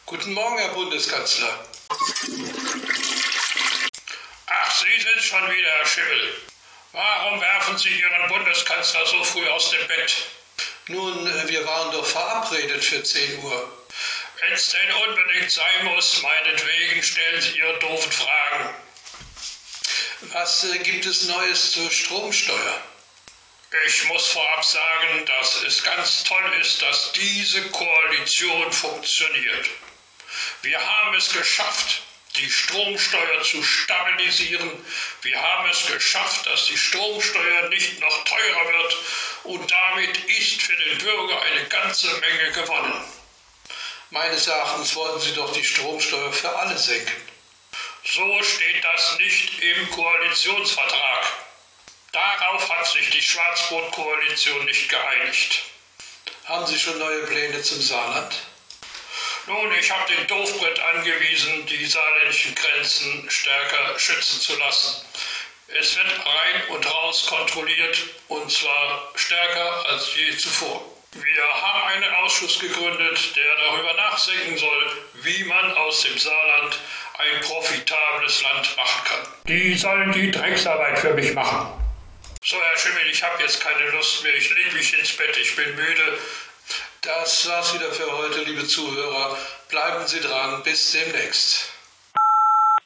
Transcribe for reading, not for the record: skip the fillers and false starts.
Guten Morgen, Herr Bundeskanzler. Ach, Sie sind schon wieder, Herr Schimmel. Warum werfen Sie Ihren Bundeskanzler so früh aus dem Bett? Nun, wir waren doch verabredet für 10 Uhr. Wenn es denn unbedingt sein muss, meinetwegen stellen Sie Ihre doofen Fragen. Was gibt es Neues zur Stromsteuer? Ich muss vorab sagen, dass es ganz toll ist, dass diese Koalition funktioniert. Wir haben es geschafft, die Stromsteuer zu stabilisieren. Wir haben es geschafft, dass die Stromsteuer nicht noch teurer wird. Und damit ist für den Bürger eine ganze Menge gewonnen. Meines Erachtens wollten Sie doch die Stromsteuer für alle senken. So steht das nicht im Koalitionsvertrag. Darauf hat sich die Schwarz-Rot-Koalition nicht geeinigt. Haben Sie schon neue Pläne zum Saarland? Nun, ich habe den Doofbrett angewiesen, die saarländischen Grenzen stärker schützen zu lassen. Es wird rein und raus kontrolliert, und zwar stärker als je zuvor. Wir haben einen Ausschuss gegründet, der darüber nachdenken soll, wie man aus dem Saarland ein profitables Land machen kann. Die sollen die Drecksarbeit für mich machen. So, Herr Schimmel, ich habe jetzt keine Lust mehr. Ich lege mich ins Bett, ich bin müde. Das war's wieder für heute, liebe Zuhörer. Bleiben Sie dran, bis demnächst.